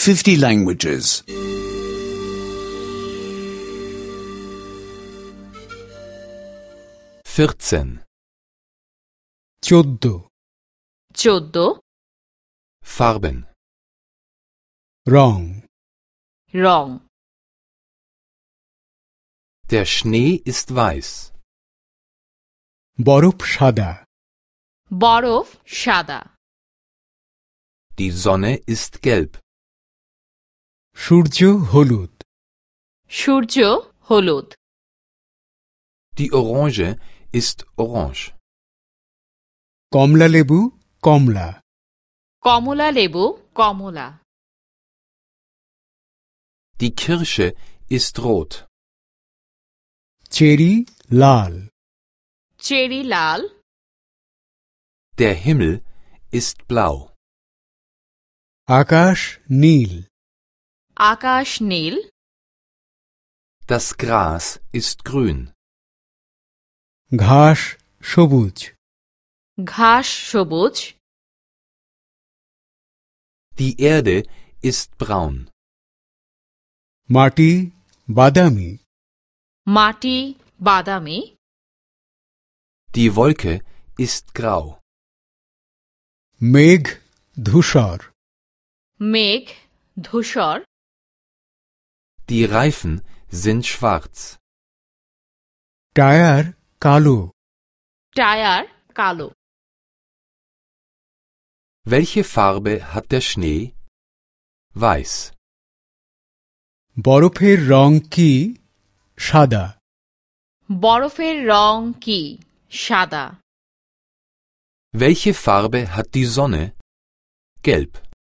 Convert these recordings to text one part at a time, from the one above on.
50 languages. 14. 14 14 Farben. রং রং Der Schnee ist weiß. বরফ সাদা বরফ সাদা Die Sonne ist gelb. সূর্য হলুদ সূর্য হলুদ Die Orange ist orange. কমলা লেবু কমলা কমলা লেবু কমলা Die Kirsche ist rot. Cherry লাল চেরি লাল Der Himmel ist blau. আকাশ নীল আকাশ নীল Das Gras ist grün. ঘাস সবুজ ঘাস সবুজ Die Erde ist braun. মাটি বাদামি মাটি বাদামি Die Wolke ist grau. মেঘ ধূসর মেঘ ধূসর Die Reifen sind schwarz. Tyre কালো টায়ার কালো Welche Farbe hat der Schnee? Weiß. বরফের রং কি সাদা বরফের রং কি সাদা Welche Farbe hat die Sonne? Gelb.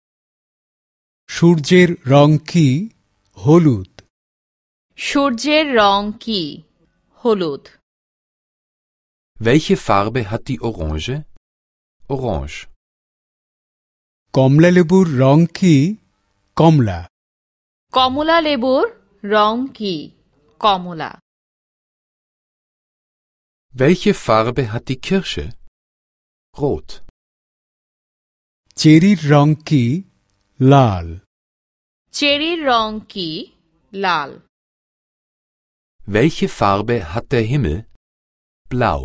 সূর্যের রং কি হলুদ সূর্যের রং কি হলুদ Welche Farbe hat die Orange? Orange. কমলা লেবুর রং কি কমলা কমলা লেবুর রং কি কমলা Welche Farbe hat die Kirsche? Rot. চেরির রং কি লাল চেরির রং কি লাল Welche Farbe hat der Himmel? Blau.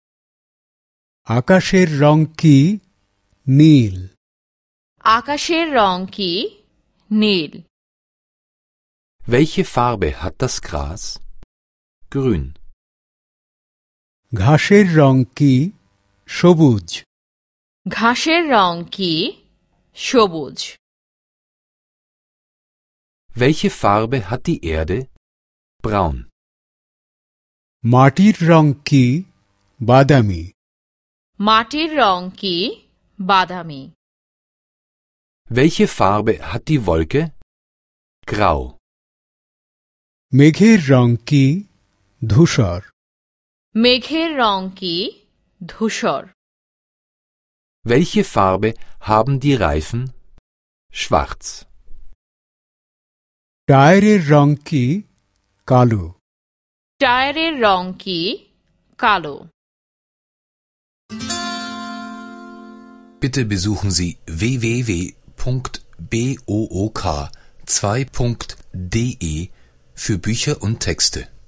আকাশের রং কি নীল আকাশের রং কি নীল Welche Farbe hat das Gras? Grün. ঘাসের রং কি সবুজ ঘাসের রং কি সবুজ Welche Farbe hat die Erde? Braun. মাটির রং কি বাদামি মাটির রং কি বাদামি Welche Farbe hat die Wolke? Grau. মেঘের রং কি ধূসর মেঘের রং কি ধূসর Welche Farbe haben die Reifen? Schwarz. টায়ারের রং কি কালো টায়ারের রং কি কালো Bitte besuchen Sie www.book2.de für Bücher und Texte.